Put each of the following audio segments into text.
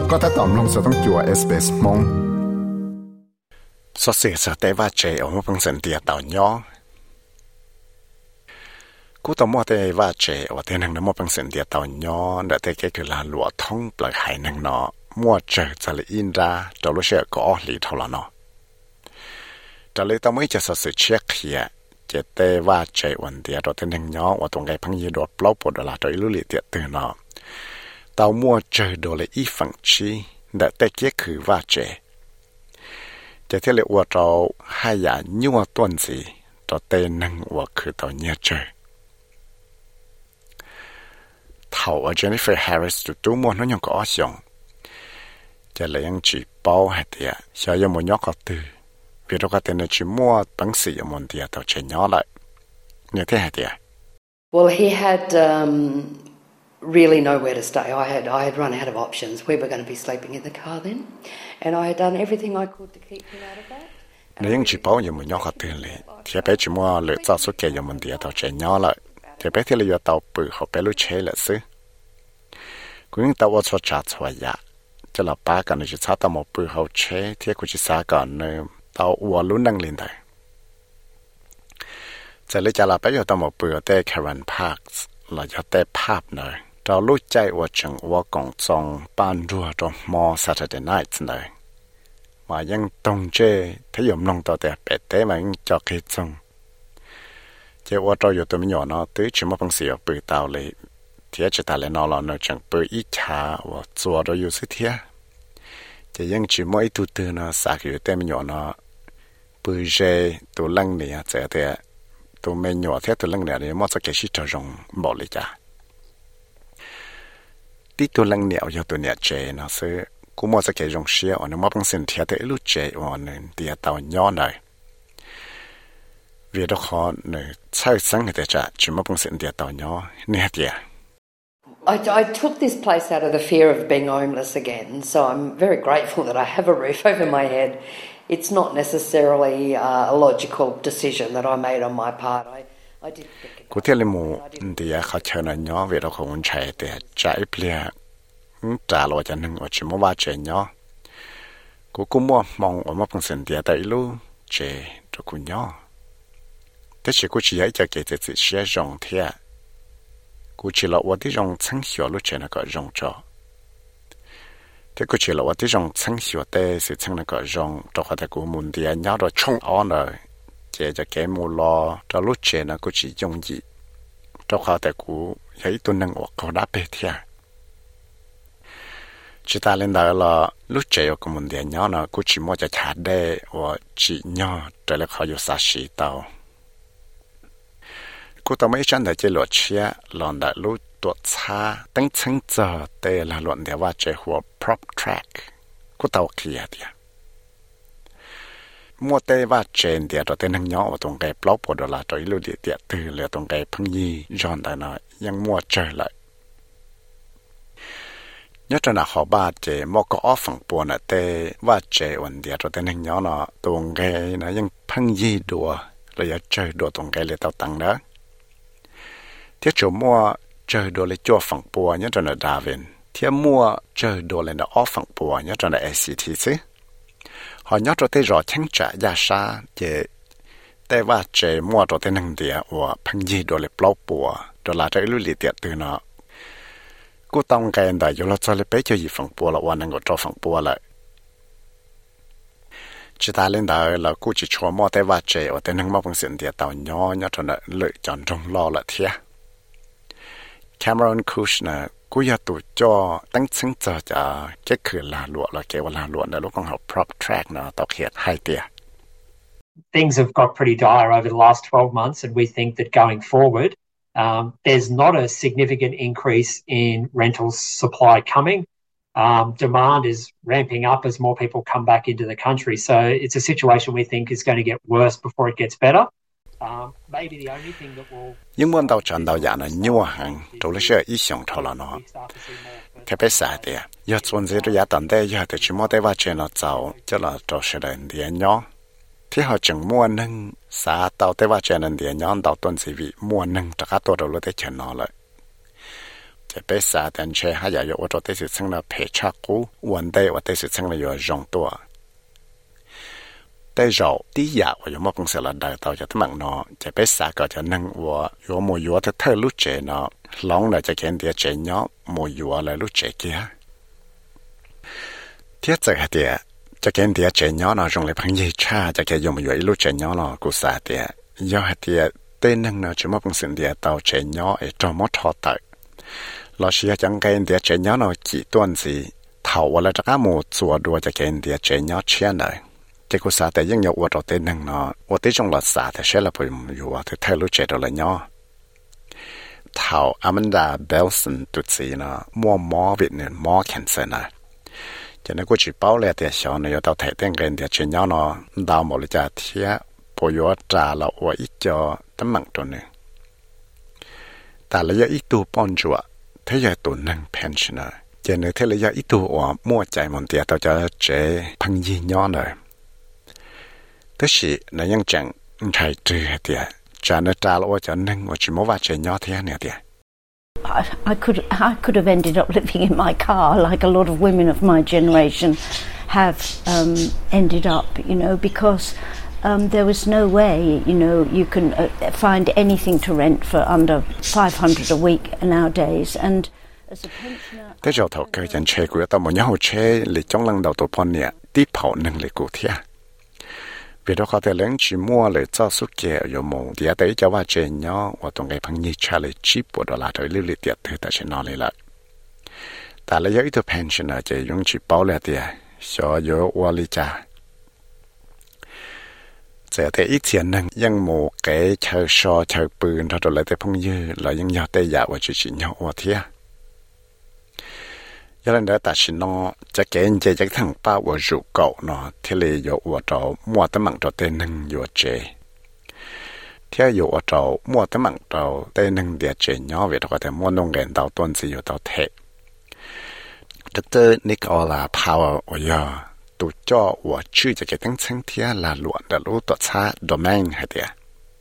ก็ถ้าตอมลงจะต้องจั่ว SBS มงสเสียสเตว่าเจอมาพังสันเดียต่อย่อกูต้องมัวแต่ว่าเจว่าแต่นังน้ำมัวพังสันเดียต่อย่อแต่แต่แกคือลาหลวท้องปล่อยหายนังเนาะมัวเจอจะเลยอินราจะรู้เชื่อก็หลีเท่าละเนาะจะเลยต้องไม่จะสเช็คเหียจะแต่ว่าเจวันเดียเราแต่นังย่อว่าตรงไงพังยีโดดปล้อปวดละโดยรู้หลีเดียตื่นเนาะเต่ามัวเจอโดเลยอีฝังชีแต่แต่แกคือว่าเจจะเที่ยวเลยว่าเราให้ยาญัวต้นสิเราเต้นนั่งว่าคือตัวเนี้ยเจอเท่าว่า Jennifer Harris ตัวมัวนั่นยังก็อ้อชงจะเลยยังจีบป้าให้เดียชายยังมัวยอกก็ตื่นวิธีการเต้นจีมัวตั้งสี่ยังมันเดียตัวเชนย้อเลยเนี่ยที่ให้เดีย Well, he had really nowhere to stay. I had run out of options. We were going to be sleeping in the car then, and I had done everything I could to keep him out of that. Nếu chỉ bảo như một nhóm họ tiền lệ, thì bé chỉ mua lựa chọn số kẻ như một địa tàu chạy nhỏ lại, thì bé thì là tàu bự họ bé lối chế là xứ. Cũng tàu ở chỗ trả xoay ya, cho là ba cái này chỉ sát tàu một bự họ chế, thì cũng chỉ sát cái này tàu uo luôn năng lên đây. Giờ lấy cho là bé giờ tàu một bự ở đây Karen Parks là giờ đây pub này, tàu lối chạy ở trong ở cổng trong ban rùa trong mall Saturday night này. Màยังตรงเจที่ยมลงต่อแต่เป็ดเต้มันจอกให้จงเจ้าว่าเราอยู่ตัวไม่หย่อเนาะตื้อชิมว่าพังเสียปืนเตาเลยเทียจะตาเลยนอเราเนาะจังปืนอีชาว่าจัวเราอยู่สิเทียจะยังชิมว่าอีตัวตื่นเนาะสักอยู่เต้ไม่หย่อเนาะปืนเจตัวลังเนี่ยเจอแต่ตัวไม่หย่อเทียตัวลังเนี่ยเนี่ยมันจะเกิดชิดจะรงบอกเลยจ้ะที่ตัวลังเนี่ยอยู่ตัวเนี่ยเจเนาะซื้อกูมัวจะเกี่ยงเชียร์อันนี้มาเป็นสิ่งที่ได้รู้เจอันนี้เดียตาวย้อนเลยเวลาเขาเนี่ยใช้สังเกตจะชิมมาเป็นสิ่งเดียตาวย้อนเนี่ยเดีย I took this place out of the fear of being homeless again, so I'm very grateful that I have a roof over my head. It's not necessarily a logical decision that I made on my part. I did. กูเที่ยวเลยมูเดียเขาเชิญย้อนเวลาเขาใช้แต่ใจเปลี่ยจ่าเราจะนึงว่าชิมว่าเจเนาะกูมัวมองว่ามันเป็นสิ่งเดียวแต่รู้เจตัวกูเนาะแต่ฉันกูchỉอยากจะเกิดจะเสียจงเทียกูchỉ làว่าที่จงชั้นหัวรู้เจนักก็จงจ่อแต่กูchỉ làว่าที่จงชั้นหัวแต่สิชั้นนักก็จงตัวเขาแต่กูมุนเดียเนาะตัวชงอ่อนเลยเจจะแก่มูลอตัวรู้เจนักกูchỉจงยีตัวเขาแต่กูอยากตัวนึงว่าเขาได้ไปเทียchỉ ta lên đó là lúc chơi ở công ty nhỏ nó cũng chỉ mua cho thà để và chỉ nhỏ để là họ dùng sát sĩ tàu cũng tao mấy chân để chơi luật chia lần đã lúc tuột xa tính chân giờ để là luận đểว่าchơiหัว prop track cũng tao kia đi mua têว่าchơi để rồi tên thằng nhỏ ở trong cái blog của đó là rồi lúc để từ là trong cái phăng gì John đã nói ยัง mua chơi lại nhớ cho nó họ ba chế mua có ở phòng buồn là tê và chế vấn đề rồi tên hình nhỏ nó tuồng cái nó ยัง phăng gì đùa rồi giờ chơi đùa tuồng cái để tao tăng đó thiết chủ mua chơi đùa lấy cho phòng buồn nhớ cho nó Darwin thiết mua chơi đùa lấy nó ở phòng buồn nhớ cho nó ACT chứ họ nhớ cho tê rõ chẳng trả giá xa chế tê và chế mua rồi tên hình địa và phăng gì đùa lấy blog buồn rồi là trái lưu lý tiệt từ nóกูต้องการได้อยู่แล้วจะเลยไปเจออีฝั่งปัวละวันนึงก็จอฝั่งปัวเลยจิตาเล่นได้แล้วกูจะชัวร์มอแต่ว่าเจ้าแต่นึงมาเป็นสิ่งเดียวต่อย้อนจนเลยจนจงรอละเทีย Cameron Kushner กูอยากตัวจ่อตั้งซึ่งจะแค่คือลาลวดแล้วแกว่าลาลวดในลูกของเขา prop track นะต่อเขียนให้เตีย Things have got pretty dire over the last 12 months and we think that going forward there's not a significant increase in rental supply coming. Demand is ramping up as more people come back into the country. So it's a situation we think is going to get worse before it gets better. Maybe the only thing that will... Nhưng muốn đầu trận đầu giả là nhiều hàng, chủ lý sẽ ý想thọ là nó. Thế bây giờ thì, giờ chuẩn gì rồi giả tận đây, giờ thì chỉ mua đây và trên nó giàu, cho là trò sẽ đến điện nhỏ. Thì họ chẳng mua nâng, xã tàu đây và trên đến điện nhỏ, tàu tuần gì vì mua nâng, tất cả tôi đều lấy chân nó lại. จะไปสาแต่เชื่อให้อย่าอยู่ว่าตัวที่สุดซึ่งเราเพชรกูวันได้ว่าที่สุดซึ่งเราอยู่จงตัวแต่เราที่อยากว่าอยู่มั่งเสียละได้ต่อจะทั้งมันเนาะจะไปสาก็จะนั่งว่าอยู่มัวอยู่ที่เธอรู้เจเนาะลองเลยจะเกินเดียเจเนาะมัวอยู่อะไรรู้เจเกียเทียบจากเดียจะเกินเดียเจเนาะเนาะจงเลยพังยี่ชาจะเกี่ยวอยู่รู้เจเนาะเนาะกูสาเดียย่อเดียเต้นนั่งเนาะจะมั่งเสียเดียต่อเจเนาะไอ้จอมทอตัดเราเชื่อจังเกินเดียเจเนาะเนาะกี่ตัวสิเท่าว่าเราจะก้ามูจัวดัวจะเกินเดียเจเนาะเชี่ยเลยจะกูสาแต่ยังอยู่ว่าเราเต้นนั่งเนาะว่าที่จงหลัดสาแต่เชื่อเราไปอยู่ว่าที่เธอรู้เจตัวเลยเนาะเท่าอามันดาเบลสันตุสีเนาะมัวมอวิดเนี่ยมอแคนเซอร์นะจะนึกว่าจีเป้าเลยแต่ชาวเนี่ยเราถ่ายเต้นกันเดียเจเนาะเนาะดาวหมดเลยจะเทียพออยู่จ่าเราว่าอีจอตั้งมั่งตัวหนึ่งแต่ระยะอีตัวปอนจัวถ้าอยากตัวหนึ่งเพนชั่นเนอร์จะนึกถ้าระยะอีตัวว่ามั่วใจมันเดียเราจะเจพังยีย้อนเลยแต่สิในยังจังใช้จืดเดียจะนึกจ่าเราว่าจะหนึ่งว่าจิโมว่าเจย้อนเทียเนี่ยเดีย I could have ended up living in my car like a lot of women of my generation have ended up, because there was no way, you can find anything to rent for under $500 a week nowadays. And as a pensioner, thế rồi thầu cơ chân chơi của tao một nhau chơi lịch trong lần đầu tổ pon nè tiếp hậu nâng lịch cụ thia vì đó có thể lớn chỉ muaเลยcho số kẻ ở mồm thì tới choว่าchơi nhau và tụi người phăng như chaเลยchip của đó là thời lưu lịch tiệt thời tại nóเลยละแต่ละยี่ตัว pensioner จะ用chỉ bảoเลยtiệt cho有ว่าเลยจ้าจะแต่อีกเสียนึงยังโมเก๋เชิดชอเชิดปืนถ้าตัวเลยแต่พงยืดเรายังยอดแต่อยากว่าจะชินยอว่าเทียยันเดินตัดชินนอจะเกณฑ์จะทั้งป้าว่าจุกเก่าเนาะที่เลยอยู่ว่าเรามัวแต่มั่งตัวเต้นึงอยู่เจเที่ยวอยู่ว่าเรามัวแต่มั่งเราเต้นึงเดียเจเนาะเวทก็แต่มัวนงเงินเราต้นสิอยู่เราเทดร.นิโคลาพาวว่ายาตัวจ่อว่าชื่อจะเกิดตั้งเชิงเทียลาหลวนแต่รู้ตัวชาโดเมนให้เดีย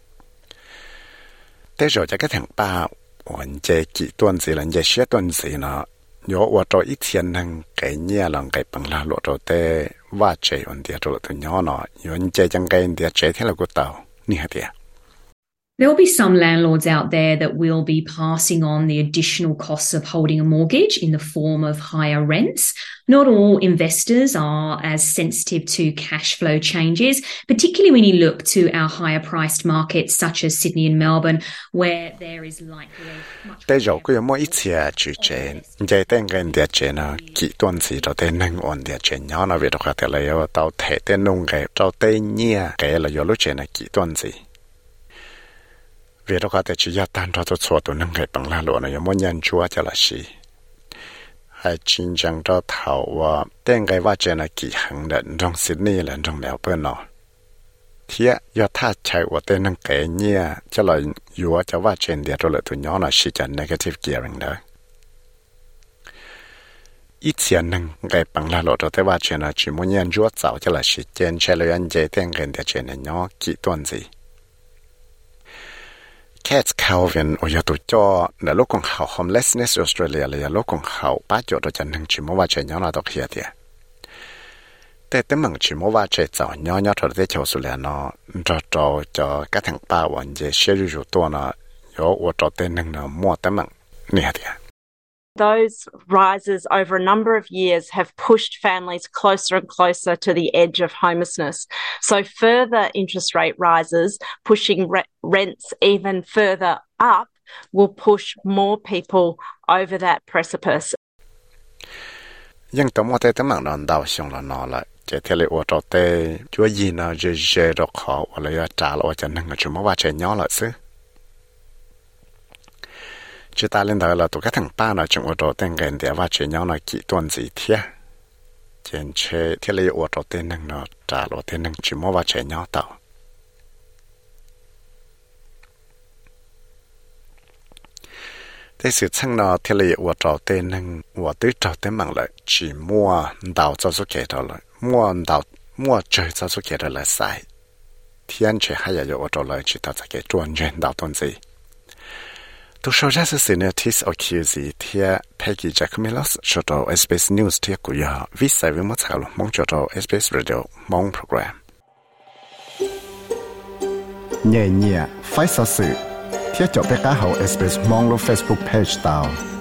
แต่เราจะก็ถึงป้าวันเจกี่ตัวสิหลังเจเชื่อตัวสิเนาะโยว่าตัวอีกเทียนหนึ่งไก่เนี่ยหลังไก่ปังลาหลวตัวเตว่าเจวันเดียตัวตัวย้อนเนาะย้อนเจจังไก่เดียเจที่เราก็เต่านี่ให้เดีย There will be some landlords out there that will be passing on the additional costs of holding a mortgage in the form of higher rents. Not all investors are as sensitive to cash flow changes, particularly when you look to our higher priced markets such as Sydney and Melbourne, where there is likely much แต่เราก็ยังไม่เสียจุดเจนใจแต่งกันเดียเจนะกี่ตัวสิเราเต้นหนึ่งวันเดียเจนย้อนเราเวทก็แต่เลยว่าเราเทเต้นนุ่งไก่เราเต้นเนี่ยไก่เราอยู่รู้เจนะกี่ตัวสิvì đó có thể chỉ gia tăng cho số tụi nâng cái bằng la lộ này giống như nhân chúa cho là gì hay chính chẳng cho thảo và tên cái va chạm là kỳ hàng định trong Sydney là trong đảo bên nọ thế do ta chạy và tên nâng cái nhia cho là yếu cho va chạm để rồi tụi nhỏ là chỉ chẳng negative gearing đó ít tiền nâng cái bằng la lộ cho tới va chạm là chỉ muốn nhân chúa tạo cho là chỉ trên chạy lại anh dễ tên cái để chuyện này nhỏ kỹ tuần gì Cats Calvin โอยตัวจ่อในโลกของเขา homelessness Australia เลยโลกของเขาป้าจดจะนึงชิมว่าเจย้อนเราตกเหียเดียแต่แต่มึงชิมว่าเจจ่อย้อนถอดได้เช่าสุเลียนอจะกระทั่งป้าวันเจเชื่ออยู่ตัวเนาะโยว่าตัวเต้นนึงเนาะมัวแต่มึงเนี่ยเดีย Those rises over a number of years have pushed families closer and closer to the edge of homelessness. So further interest rate rises, pushing rents even further up, will push more people over that precipice. ยังต้องว่าแต่มั่งนอนดาวชงละนอละเจเทเลอตัวเตจัวยีนาเจดอกขอว่าเลยจ่าเราจะนึงก็ชั่วโมงว่าเจย้อนละซื้อchỉ ta lên đó là tụi các thằng ba nó trong ô tô tên gần để vào chuyện nhau nó kỹ tuần gì thế trên chế thế lấy ô tô tên năng nó trả lộ tên năng chỉ mua vào chuyện nhau tàu thế sự chăng nó thế lấy ô tô tên năng ô tứ trâu tên bằng lại chỉ mua đào cho số kẻ đó lại mua chơi cho số kẻ đó là sai thiên chế hay là ô tô lại chỉ ta cái chuẩn chuyện đào tuần gì tu sau ra sự notice accuse thia Peggy Jacquemilos cho to SBS News thia ku ya vi sai vi mo chalo mong cho to SBS Radio mong program nhẹ nhẹ phải sao sự thiết cho bé cá hậu SBS mong lo Facebook page tao